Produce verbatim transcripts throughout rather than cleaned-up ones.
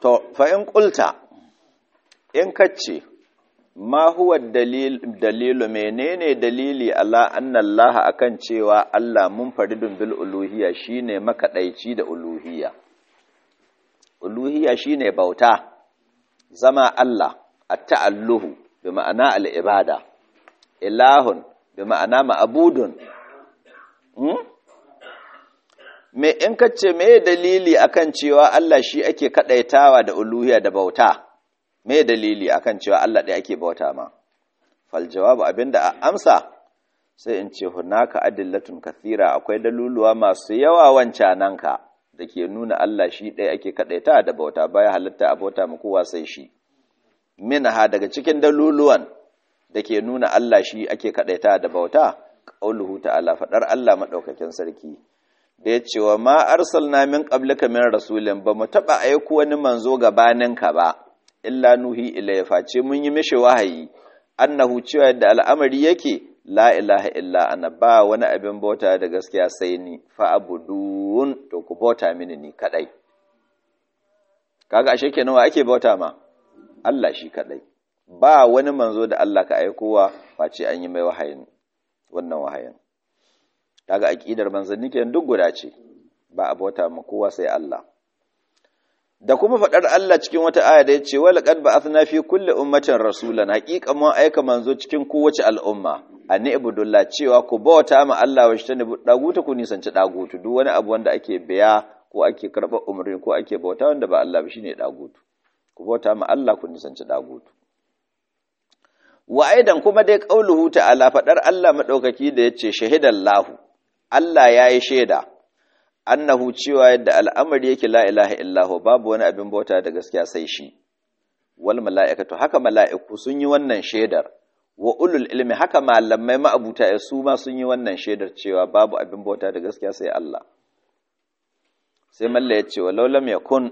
to fa in qulta in kace ma huwa dalil dalilu menene dalili ala anna Allah akan cewa Allah munfaridun bil uluhiyya shine makadaici da uluhiyya uluhiyya shine bauta zama Allah at-ta'alluhu bi ma'ana al-ibada ilahun bi ma'ana ma'budun hmm? me in kace me dalili akan cewa Allah shi ake kadaitawa da uluhiyya da bauta me dalili akan cewa Allah ɗaya ake bauta ma fal jawabu abinda a amsa sai in ce hunaka adillatun kathira akwai daluluwa masu yawa wancananka da ke nuna Allah shi ɗaya ake kadaita da bauta baya halitta a bauta ma kowa sai shi minha daga cikin daluluwan da ke nuna Allah shi ake kadaita da bauta qauluhu ta'ala fadar Allah madaukakin sarki da ya ce wa ma arsalna min qablika min rasulin ba mu taba aiko wani manzo gabaninka ba illa nuhi ilayhi face mun yi mishi wahayi annahu cewa yadda al'amari yake la ilaha illa ana ba wani abin bauta da gaskiya sai ni fa abudun to ku bauta mini ni kadai kaga ashe kenan wa ake bauta ma Allah shi kadai ba wani manzo da Allah ka aikowa face an yi mai wahayin wannan wahayin kaga aqidar manzanni kenan duk guda ce ba a bauta ma kowa sai Allah da kuma fadar Allah cikin wata aya da yace wal qad ba'athna fi kulli ummatin rasulan haqiqa mun aika manzo cikin kowace al'umma ani ibudullah cewa ku bauta ma Allah wa shi dagutu ku nisanci dagutu duk wani abu wanda ake biya ko ake karba umri ko ake bauta wanda ba Allah ba shine dagutu ku bauta ma Allah ku nisanci dagutu wa aidan kuma dai qauluhu ta'ala fadar Allah madaukaki da yace shahidallahu Allah yayi shaida annahu cewa yadda al'amari yake la ilaha illahu babu wani abin bauta da gaskiya sai shi wal mala'ikatu haka mala'iku sun yi wannan shaidar wa ulul ilmi haka malamai ma'abuta su ma sun yi wannan shaidar cewa babu abin bauta da gaskiya sai Allah sai malla ya ce walau lam yakun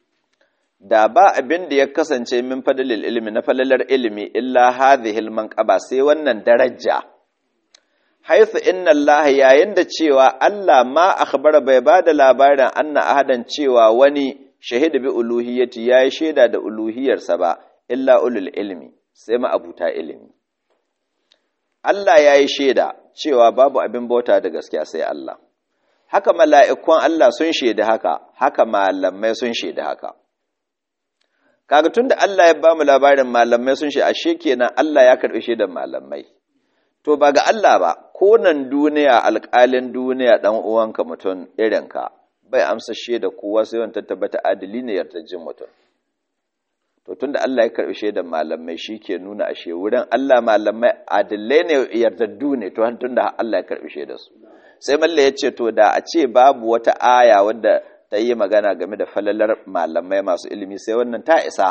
da ba abin da ya kasance min fadlil ilmi na falalar ilmi illa hadhihi al manqaba sai wannan daraja haithu inna Allah yayin da cewa Allah ma akhbara bai bada labarin anna ahadan cewa wani shahida bi uluhiyyati yayi shaida da uluhiyarsa ba illa ulul ilmi sai ma abuta ilimi Allah yayi shaida cewa babu abin bauta da gaskiya sai Allah haka mala'ikun Allah sun shaida haka haka malamai sun shaida haka kaga tunda Allah ya ba mu labarin malamai sun shaida ashe kenan Allah ya karbi shaidar malamai to ba ga Allah ba ko nan duniya alƙalin duniya ɗan uwanka mutum irinka bai amsa shaida kowa sai wanda tabbata adili ne yartajin mutum to tunda Allah ya karbi shaidar malamai ke nuna ashe wurin Allah malamai adilai ne yardaddu ne to tunda Allah ya karbi shaidar su sai malla ya ce to da a ce babu wata aya wadda ta yi magana game da falalar malamai masu ilimi sai wannan ta isa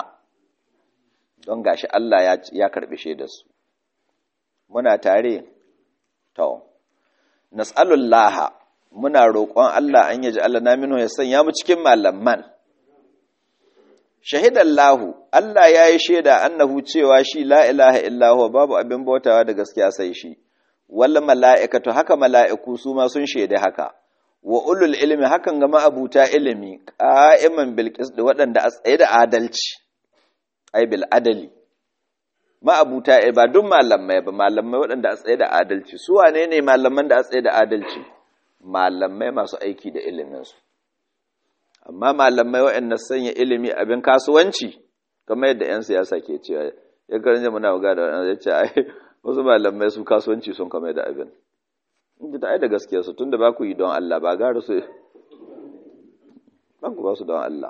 don gashi Allah ya ya karbi shaidar su muna tare to nas'alullaha muna roƙon Allah an yaji Allah na minhu ya sanya mu cikin malaman shahidallahu Allah yayi shaida annahu cewa shi la ilaha illa huwa babu abin bautawa da gaskiya sai shi wal mala'ikatu haka mala'iku su ma sun shaida haka wa ulul ilmi hakan ga ma'abuta ilimi qa'iman bil qisd waɗanda a tsaye da adalci ai bil adali ma'abuta ba duk malamai ba malamai waɗanda a tsaye da adalci su wane ne malaman da a tsaye da adalci malamai masu aiki da iliminsu amma malamai waɗanda sanya ilimi abin kasuwanci kamar yadda 'yan siyasa ke cewa ya karanta muna ga da wannan ya ce ai wasu malamai su kasuwanci sun kamar da abin inda ta ai da gaskiya su tunda ba ku yi don Allah ba gara su ba ku ba su don Allah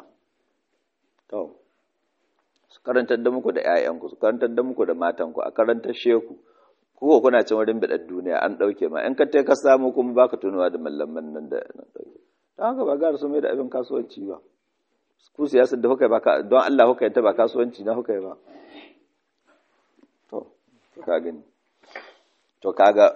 to su karantar da muku da ƴaƴanku su karantar da muku da matanku a karantar sheku ko kuna cin wurin bidar duniya an dauke ma in ka tai ka samu kuma baka tunuwa da mallaman nan da nan dauke dan haka ba ga su mai da abin kasuwanci ba ku siyasar da hukai baka don Allah hukai ta ba kasuwanci na hukai ba to ka gani to kaga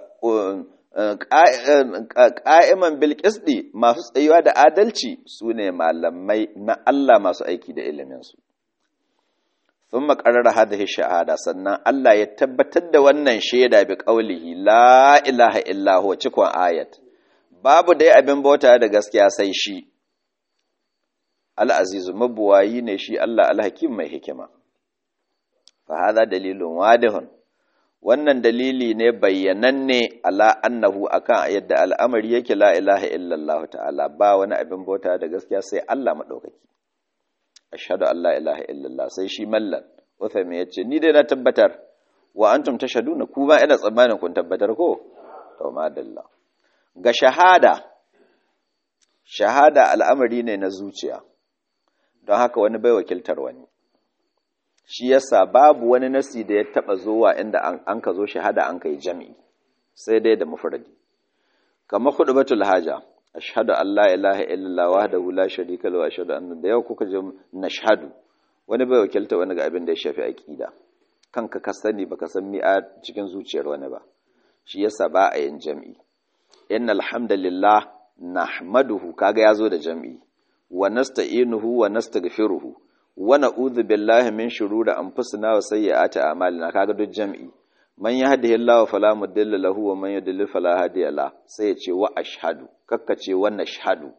qa'iman bil qisdi masu tsayuwa da adalci sune malamai na Allah masu aiki da ilimin su ثم قرر هذه الشهادة sannan Allah ya tabbatar da wannan shaida bi qaulihi la ilaha illa huwa cikon ayat babu dai abin bauta da gaskiya sai shi al-azizu mabuwayi ne shi Allah al-hakim mai hikima. Fa hadha dalilun wadihun, wannan dalili ne bayyananne ala annahu akan yadda al'amari yake la ilaha illallah ta'ala, ba wani abin bauta da gaskiya sai Allah madaukaki. Ashhadu an la ilaha illallah, sai shi mallan Uthaymin yace ni dai na tabbatar, wa antum tashhaduna, kuma ina tsammanin kun tabbatar ko? To madalla. Ga shahada, shahada al'amari ne na zuciya, don haka wani bai wakiltar wani. Shi yasa babu wani nasi da ya taba zuwa inda an, an ka zo shahada an kai jami'i, sai dai da mufradi. Kamar khutbatul haja, ashhadu an la ilaha illallah wahdahu la sharika lahu wa ashhadu anna, da yau kuka je nashhadu, wani bai wakilta wani ga abin da ya shafi aqida. Kanka ka sani baka san mi'a cikin zuciyar wani ba. Shi yasa ba a yin jami'i. Innal hamdalillah nahmaduhu, kaga yazo da jami'i. Wa nasta'inuhu wa nastaghfiruhu wa na'udhu billahi min shururi anfusina wa sayyiati a'malina, kaga duk jami'i. Man yahdihillahu fala mudilla lahu wa man yudlil fala hadiya la, sai ya ce wa ashhadu, kakkace wa nashhadu.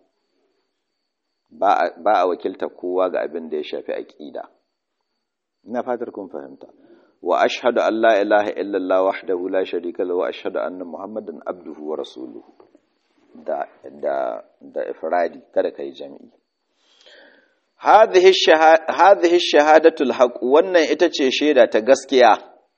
Ba ba a wakilta kowa ga abin da ya shafi aqida. Ina fatar kun fahimta. Wa ashhadu an la ilaha illallah wahdahu la sharika lahu wa ashhadu anna muhammadan abduhu wa rasuluhu, da da da ifradi, kada kai jami'i. hadhihi shahada hadhihi shahadatul haqq, wannan ita ce shaida ta gaskiya,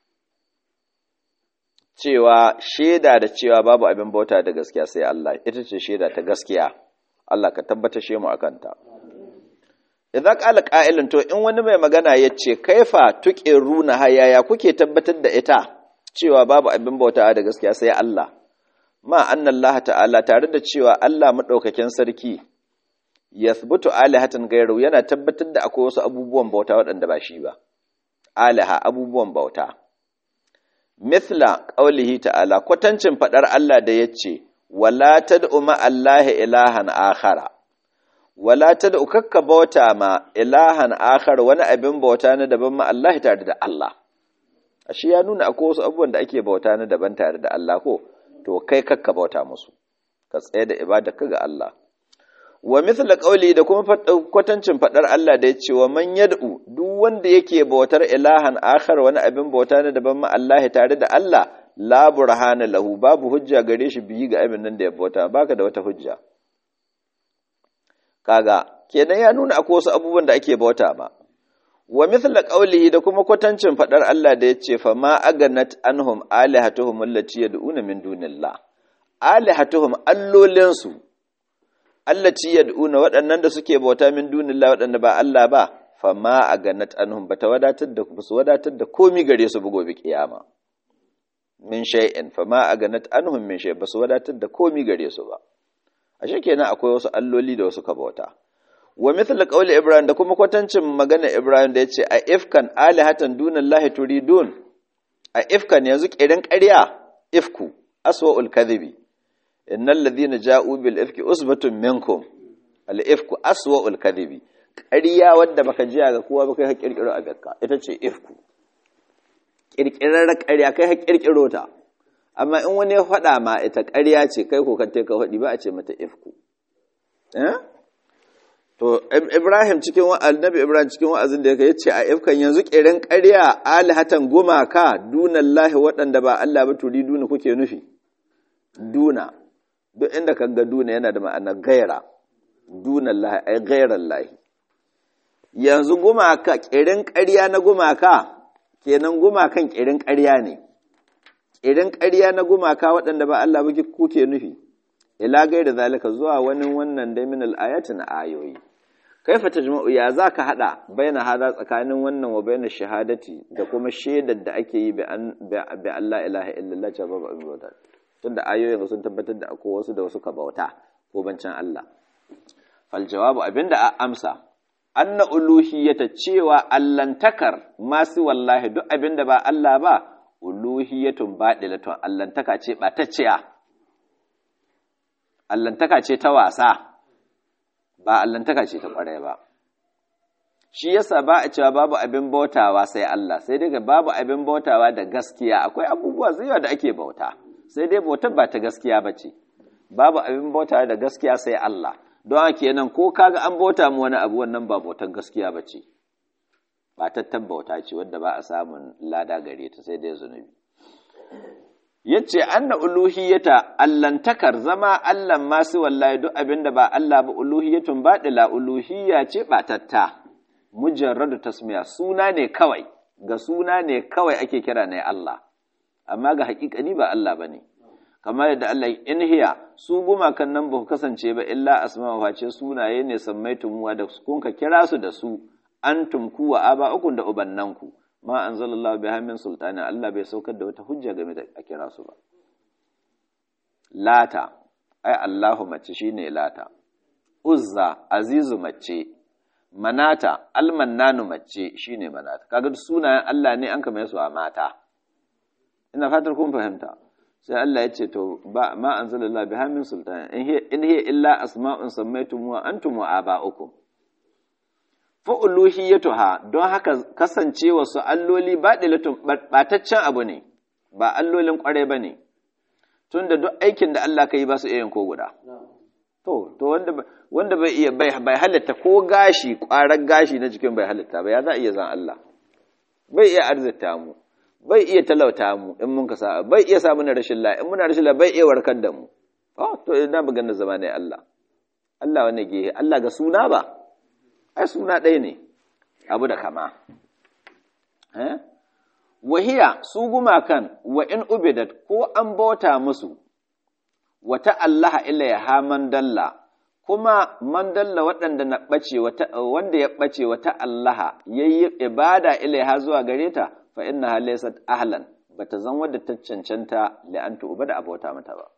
cewa shaida da cewa babu abin bauta da gaskiya sai Allah, ita ce shaida ta gaskiya. Allah ka tabbatar mu akan ta. Idza qala qa'ilun, to in wani mai magana yace kaifa tuqiruna hayaya, kuke tabbatar da ita cewa babu abin bauta da gaskiya sai Allah, ma anna Allah ta'ala, tare da cewa Allah madaukakin sarki yathbutu alihatan gairu, yana tabbatar da akwai wasu abubuwan bauta waɗanda ba shi ba. Aliha, abubuwan bauta. Mithla qaulihi ta'ala, kwatancin fadar Allah da yace wala tad'u ma Allah ilahan akhara, wala tad'u, kakka bauta ma ilahan akhar, wani abin bauta na daban ma Allah tare da Allah. Ashe ya nuna akwai wasu abubuwan da ake bauta na daban tare da Allah ko? To kai kakka bauta musu, ka tsaye da ibadarka ga Allah. Wa mithla qawli, da kuma kwatancin fadar Allah da yace wa man yad'u, duk wanda yake bautar ilahan akhar, wani abin bauta na daban ma Allah tare da Allah, la burhana lahu, babu hujja gare shi biyi ga abin nan da ya bauta, baka da wata hujja. Kaga kenan ya nuna akwai wasu abubuwan da ake bauta ma. Wa mithla qawlihi, da kuma kwatancin fadar Allah da yace fa ma aganat anhum alihatuhum allati yad'una min dunillah, alihatuhum, allolinsu, allati yad'una, waɗannan da suke bauta min dunillah, waɗanda ba Allah ba, fa ma aganat anhum, bata wadatar da su wadatar da komi gare su bugo bi kiyama. Min shay'in, fa ma aganat anhum min shay', basu wadatar da komi gare su ba. Ashe kenan akwai wasu alloli da wasu ka bauta. Wa mithla qawli Ibrahim, da kuma kwatancin magana Ibrahim da yace a ifkan alihatan dunallahi turidun, a ifkan, yanzu kirin ƙarya, ifku aswa'ul kadhibi, innal ladhina ja'u bil ifki usbatun minkum, al ifku aswa'ul kadhibi, ƙarya wanda baka jiya ga kowa ba kai ha kirkiro a gakka, ita ce ifku, kirkirar ƙarya kai ha kirkiro ta. Amma in wani ya faɗa ma ita ƙarya ce, kai ko kante ka faɗi, ba a ce mata ifku. Eh? To Ibrahim cikin annabi Ibrahim cikin wa'azin da yake yace a ifkan, yanzu kiran ƙarya alihatan gumaka dunallahi, waɗanda ba Allah ba, turiduna kuke nufi. Duna, duk inda kan ga duna yana da ma'ana gaira, dunallahi ay ghairallahi. Yanzu gumaka, kiran ƙarya na gumaka, kenan gumakan kiran ƙarya ne. Irin ƙarya na gumaka waɗanda ba Allah ba kuke nufi, ila gaida zalika, zuwa wani wannan dai min al-ayati na ayoyi. Kaifa tajma'u, ya zaka hada baina hada, tsakanin wannan wa baina shahadati, da kuma shaidar da ake yi bi Allah ilaha illallah, ta babu abin bauta, tunda ayoyin sun tabbatar da akwai wasu da wasu ka bauta ko bancin Allah. Fal jawabu, abinda a amsa, anna uluhiyata, cewa allantakar masu wallahi, duk abinda ba Allah ba, uluhiyatun baɗilatun, allantaka ce ɓatacciya, allantaka ce ta wasa, ba allantaka ce ta ƙwarai ba. Shi yasa ba a cewa babu abin bautawa sai Allah, sai dai babu abin bautawa da gaskiya. Akwai abubuwa zaiwa da ake bauta, sai dai bautar ba ta gaskiya ba ce. Babu abin bautawa da gaskiya sai Allah, don haka kenan ko kaga an bauta mu wani abu wannan ba bautar gaskiya bace ba tattan bauta ce wanda ba a samun lada gare ta sai dai zunubi yace anna uluhiyata allantakar zama Allah masu wallahi duk abinda ba Allah ba uluhiyatun badila uluhiyya ce batatta mujarradu tasmiya suna ne kawai ga suna ne kawai ake kira ne Allah amma ga hakikani ba Allah bane kamar yadda Allah in hiya su gumakan nan ba ku kasance ba illa asma'u face sunaye ne sammaitumuwa da kun ka kira su da su antum ku wa aba'ukum da ubannanku ma anzalallahu biha min sultani Allah bai saukar da wata hujja game da a kira su ba lata ai Allahu mace shine lata uzza azizu mace manata almannanu mace shine manata kaga sunayen Allah ne an kama su a mata ina fatar kun fahimta sai Allah ya ce to ba ma anzalallahu biha min sultani in hiya illa asma'un sammaytum wa antum wa aba'ukum fa uluhiyatuha don haka kasancewa su alloli badilatun bataccen abu ne ba allolin kware bane tunda duk aikin da Allah kai ba su iya ko guda to to wanda wanda bai iya bai bai halitta ko gashi kwarar gashi na cikin bai halitta ba ya za iya zan Allah bai iya arzita mu bai iya talauta mu in mun ka sa bai iya samu na rashin la in muna rashin la bai iya warkar da mu oh to ina magana zama ne Allah Allah wanne ge Allah ga suna ba ai suna ɗaya ne abu da kama eh wahiya su gumakan wa in ubidat ko an bauta musu wata Allah ilaiha man dalla kuma man dalla waɗanda na bace wata wanda ya bace wata Allah yayi ibada ilaiha zuwa gare ta fa innaha laysat ahlan bata zan wadda ta cancanta la'antu ubada abauta mata ba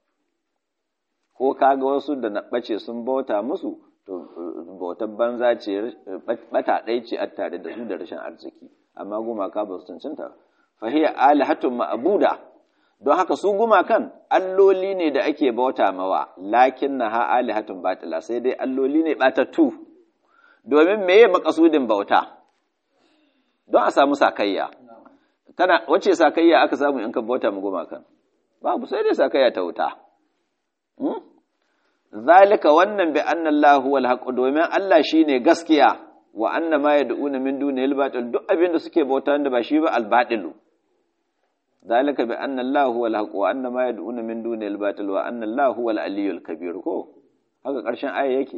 ko kaga wasu da na bace sun bauta musu to bautar banza ce bata ɗai ce a tare da su da rashin arziki amma gumaka ba su cancanta fa hiya alihatun ma'buda don haka su gumakan alloli ne da ake bauta mawa lakin na ha alihatun batila sai dai alloli ne batattu domin meye makasudin bauta don a samu sakayya kana wace sakayya aka samu in ka bauta mu gumakan babu sai dai sakayya ta wuta hmm? zalika wannan bi anna Allahu wal haqq domin Allah shine gaskiya wa anna ma yad'una min dunihi al-batil duk abin da suke bauta da ba shi ba al-batilu zalika bi anna Allahu wal haqq wa anna ma yad'una min dunihi al-batil wa anna Allahu wal aliyyul kabir ko haka karshen aya yake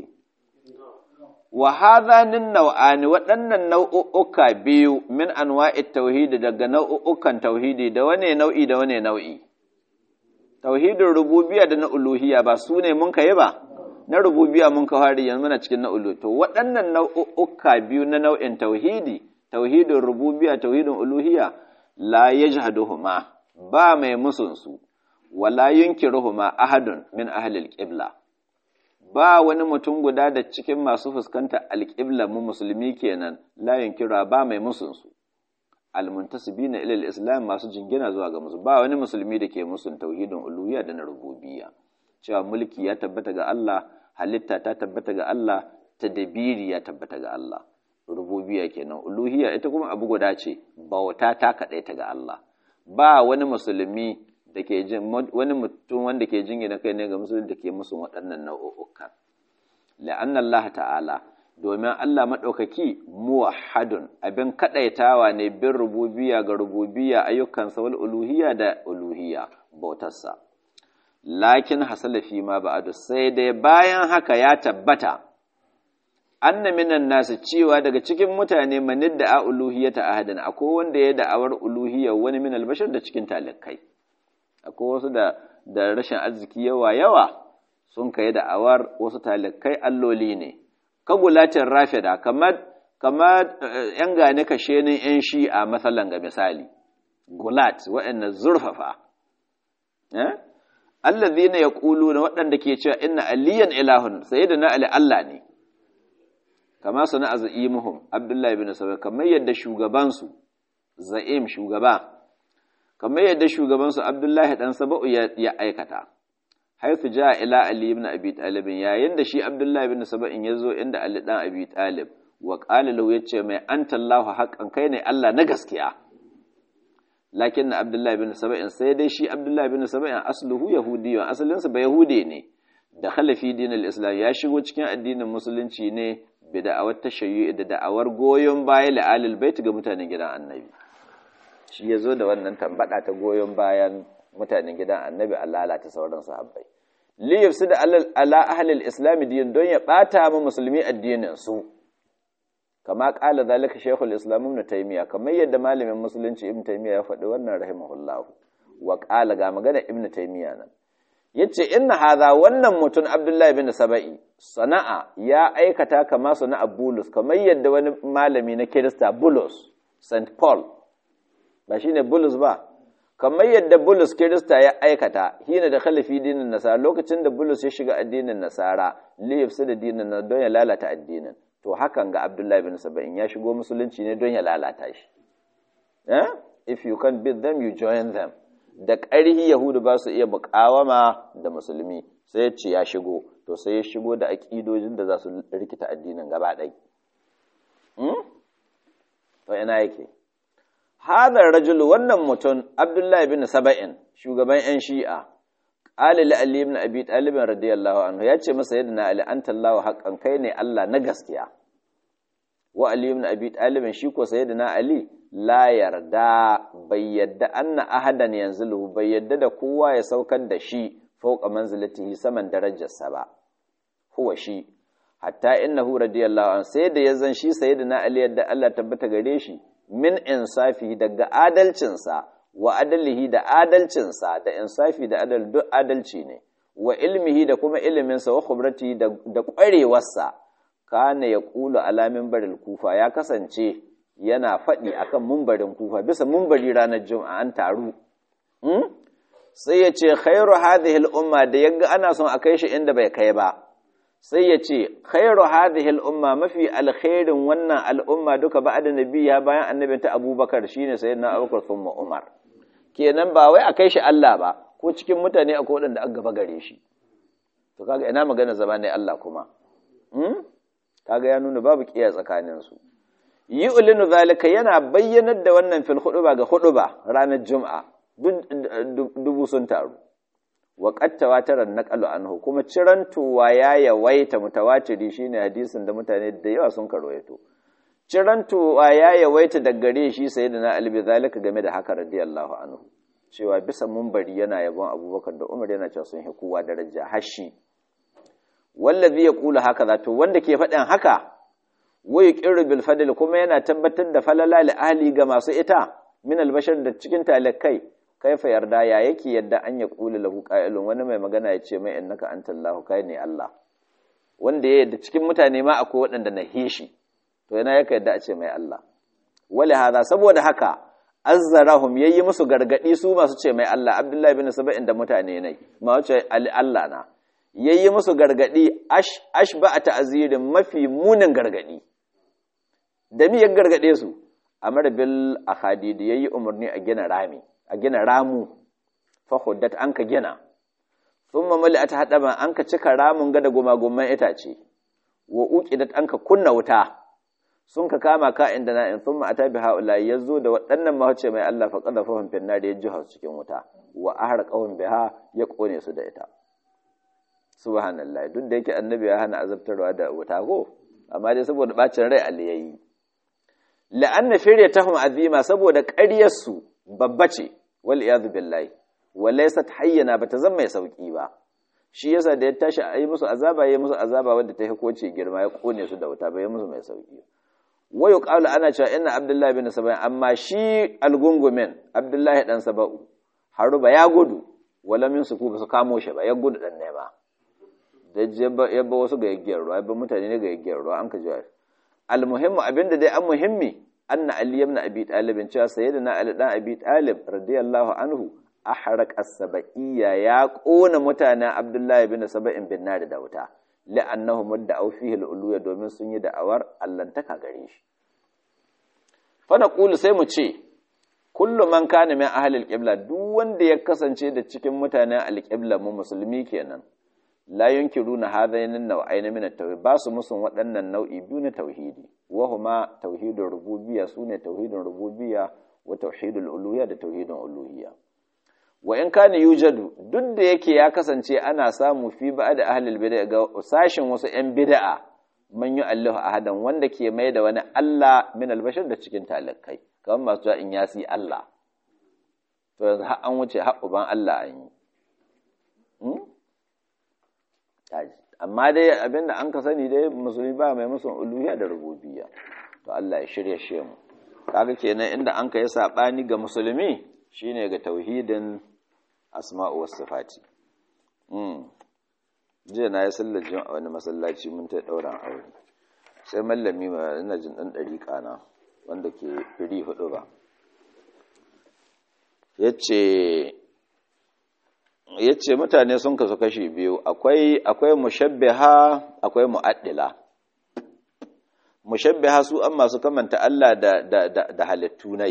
wa hadhanin naw'ani waɗannan nau'uka biyu min anwa'it tauhid daga nau'ukan tauhidi da wane nau'i da wane nau'i tauhidin rububiyya da na uluhiyya ba su ne mun kai ba na rububiyya mun ka fara yanzu muna cikin na ulu to waɗannan nau'uka biyu na nau'in tauhidi tauhidin rububiyya tauhidin uluhiyya la yajhaduhuma ba mai musun su wala yunkiruhuma ahadun min ahli alqibla ba wani mutum guda da cikin masu fuskanta alqibla mu musulmi kenan la yunkira ba mai musun su almuntasibina ila al-islam masu jingina zuwa ga musu ba wani musulmi da ke musun tauhidin uluhiyya da na rububiyya cewa mulki ya tabbata ga Allah halitta ta tabbata ga Allah tadbiri ya tabbata ga Allah rububiyya kenan uluhiyya ita kuma abu guda ce bauta ta kadaita ga Allah ba wani musulmi da ke jin wani mutum wanda ke jingina kai ne ga musulmi da ke musun waɗannan nau'ukan la'anna Allah ta'ala domin Allah maɗaukaki muwahhadun abin kaɗaitawa ne bin rububiyya ga rububiyya ayyukansa wal uluhiyya da uluhiyya bautarsa lakin hasala fi ma ba'du sai dai bayan haka ya tabbata anna minan nasu cewa daga cikin mutane manid da uluhiyyata ahadan akwai wanda ya da'awar uluhiyya wani min albashar da cikin talakai akwai wasu da da rashin arziki yawa yawa sun kai da'awar wasu talakai alloli ne kagulatin rafida kamar kamar yan gane kashenin yan shi'a masalan ga misali gulat waɗanda zurfafa eh allazina yaquluna waɗanda ke cewa inna aliyan ilahun sayyidina ali Allah ne kama suna azaimuhum abdullahi ibn sabai kamar yadda shugaban su za'im shugaba kamar yadda shugaban su abdullahi dan saba'u ya aikata haifu ja ila Ali ibn Abi Talib yayin da shi Abdullah ibn Saba'in yazo inda Ali dan Abi Talib wa qala lahu yace mai anta Allahu haqqan kai ne Allah na gaskiya lakin Abdullah ibn Saba'in sai dai shi Abdullah ibn Saba'in asluhu yahudiyyun asalin sa ba yahudi ne da khalafi dinil islam ya shigo cikin addinin musulunci ne bi da'awar tashayyu da da'awar goyon baya li alil bait ga mutanen gidan annabi shi yazo da wannan tambada ta goyon bayan mutanen gidan annabi Allah lalata sauran sahabbai li yafsida ala ahli al-islam din don ya bata ma musulmi addinin su kama qala zalika shaykhul islam ibn taymiya kamar yadda malamin musulunci ibn taymiya ya faɗi wannan rahimahullahu wa qala ga magana ibn taymiya nan yace inna hadha wannan mutun abdullahi bin sabai sana'a ya aikata kama sana'a bulus kamar yadda wani malami na kirista bulus saint paul ba shine bulus ba kamar yadda bulus kirista ya aikata hina da khalifi dinin nasara lokacin da bulus ya shiga addinin nasara li yafsida dinin na don ya lalata addinin to hakan ga abdullahi bin sabai ya shigo musulunci ne don ya lalata shi eh if you can beat them you join them da ƙarhi Yahudu ba su iya muƙawama da musulmi sai ya ce ya shigo to sai ya shigo da aƙidojin da za su rikita addinin gaba ɗai to ina yake hadar rajulu wannan mutum Abdullahi bin Saba'in shugaban ƴan Shi'a qala li Ali ibn Abi Talib radiyallahu anhu ya ce masa yadda Ali anta Allahu haqqan kai ne Allah na gaskiya wa Ali ibn Abi Talib shi ko sayyidina Ali la yarda bai yadda anna ahadan yanzilu bai yadda da kowa ya saukar da shi fauqa manzilatihi saman darajarsa ba huwa shi hatta innahu radiyallahu anhu sai da yazan shi sayyidina Ali yadda Allah tabbata gare shi min insafi daga adalcinsa wa adalihi da adalcinsa da insafi da adal duk adalci ne wa ilmihi da kuma iliminsa wa khibrati da da kwarewarsa kana yaqulu ala minbaril kufa ya kasance yana faɗi akan mumbarin kufa bisa mumbari ranar juma'a an taru sai ya ce khairu hadhihi al-umma da yaga ana son a kai shi inda bai kai ba sai ya ce khairu hadhihi al-umma mafi alkhairin wannan al'umma duka ba'da nabiyya bayan annabinta Abubakar shine sayyidina Abubakar thumma Umar kenan ba wai a kai shi Allah ba ko cikin mutane akwai wadanda aka gaba gare shi to kaga ina magana zamanin Allah kuma kaga ya nuna babu kiyaye tsakanin su yi ulinu zalika yana bayyanar da wannan fil huduba ga huduba ranar juma'a dubu sun taru wa qad tawatara naqalu anhu kuma cirantuwa ya yawaita mutawatiri shine hadisin da mutane da yawa sun karoyato cirantuwa ya yawaita daga gare shi sayyidina Ali bi zalika game da haka radiyallahu anhu cewa bisa munbari yana yabon Abubakar da Umar yana cewa sun hi kowa daraja hashi wallazi yaqulu haka to wanda ke faɗin haka wai ƙirru bil fadl kuma yana tabbatar da falala li ahli ga masu ita min albashar da cikin talakai kaifa yarda ya yake yadda an ya qulu lahu qa'ilun wani mai magana ya ce mai innaka antallahu kai ne Allah wanda ya yadda cikin mutane ma akwai waɗanda na hishi to yana yake yadda a ce mai Allah wala hada saboda haka azzarahum yayi musu gargadi su masu ce mai Allah Abdullahi bin Saba'in da mutane ne ma wace Allah na yayi musu gargadi ash ashba ta'zirin mafi munin gargadi da mi ya gargade su amara bil akhadid yayi umarni a gina rami a gina ramu fa khuddat anka gina thumma mal'at hadama anka cika ramun ga da gumagumman itace wa uqidat anka kunna wuta sun ka kama ka inda na in thumma atabi haula yazo da waɗannan mahace mai Allah fa qadafahum fin nar yaji haus cikin wuta wa ahraqahum biha ya kone su da ita subhanallah duk da yake annabi ya hana azabtarwa da wuta ko amma dai saboda bacin rai Ali yayi la'anna firyatahum azima saboda ƙaryarsu babba ce wal iyad billahi walaysat hayyana bata zama mai sauki ba shi yasa da ya tashi ayi musu azaba yayi musu azaba wanda ta hikoce girma ya kone su da wuta bai musu mai sauki wayo qala ana cewa inna abdullahi bin saba'in amma shi algungumin abdullahi dan saba'u haruba ya gudu wala min su ku su kamo shi ba ya gudu dan nema da yabba wasu ga yaggiyar ruwa yabba mutane ne ga yaggiyar ruwa an ka ji almuhimmu abinda dai an muhimmi anna ali ibn abi talib cewa sayyidina ali dan abi talib radiyallahu anhu ahraq as-sab'iyya ya kona mutanen abdullahi ibn saba'in bin nar da wuta la'annahum da'u fihi al-uluya domin sun yi da'awar allantaka gare shi fa naqulu sai mu ce kullu man kana min ahli al-qibla duk wanda ya kasance da cikin mutanen al-qibla mu musulmi kenan la yunkiruna hadainin nau'ain min at-tauhid ba su musun waɗannan nau'i biyu na tauhidi wa huma tauhidur rububiyya sune tauhidin rububiyya wa tauhidul uluhiyya da tauhidin uluhiyya wa in kana yujadu duk da yake ya kasance ana samu fi ba'd ahlul bid'a ga sashin wasu ƴan bid'a man yu'allahu ahadan wanda ke mai da wani Allah min albashar da cikin talakai kamar masu in yasi Allah to yanzu har an wuce har uban Allah an yi amma dai abinda an ka sani dai musulmi ba mai musun uluhiyya da rububiyya to Allah ya shirye shi mu kaga kenan inda an ka yi sabani ga musulmi shine ga tauhidin asma'u was sifati mm jiya na yi sallar juma'a wani masallaci mun ta dauran aure sai mallami ma ina jin dan dariƙa na wanda ke firi hudu ba yace yace mutane sun kasu kashi biyu akwai akwai mushabbiha akwai mu'addila mushabbiha su an masu kamanta Allah da da da, da halittu nai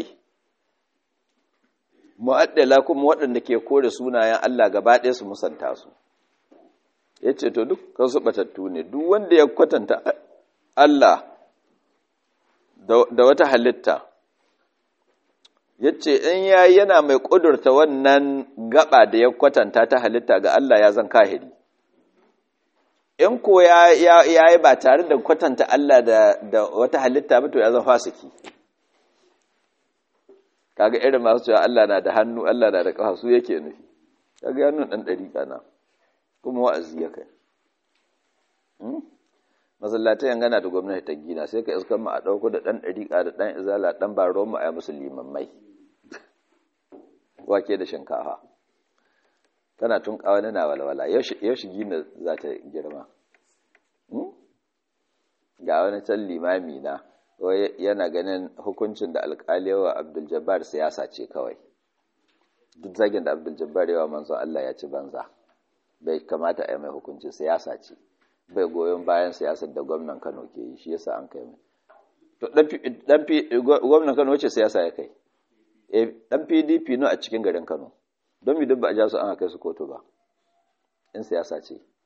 mu'addila kuma waɗanda ke kore sunayen Allah gaba ɗaya su musanta su yace to duk kansu batattu ne duk wanda ya kwatanta Allah da, da wata halitta yace in yayi yana mai kudurta wannan gaba da ya kwatanta ta halitta ga Allah ya zan kahiri in ko ya yayi ba tare da kwatanta Allah da da wata halitta ba to ya zan fasiki kaga irin masu cewa Allah na da hannu Allah na da ƙafa su yake nufi kaga hannun dan dariƙa na kuma wa'azi ya kai hmm? masallatai yan gana da gwamnati ta gina sai ka iskan mu a dauko da dan dariƙa da dan izala dan baro mu ayi musulman mai wake da shinkafa kana tun kawana na walwala yau shi gina za ta girma hmm? ga wani can limami na yana ganin hukuncin da alƙali wa Abdul Jabbar siyasa ce kawai duk zagin da Abdul Jabbar yawa manzon Allah ya ci banza bai kamata a yi mai hukuncin siyasa ce bai goyon bayan siyasar da gwamnan Kano ke yi shi yasa an kai mai to dan gwamnan Kano wace siyasa ya kai eh dan P D P no a cikin garin Kano don mi duk ba a ja su an kai su kotu ba in siyasa ce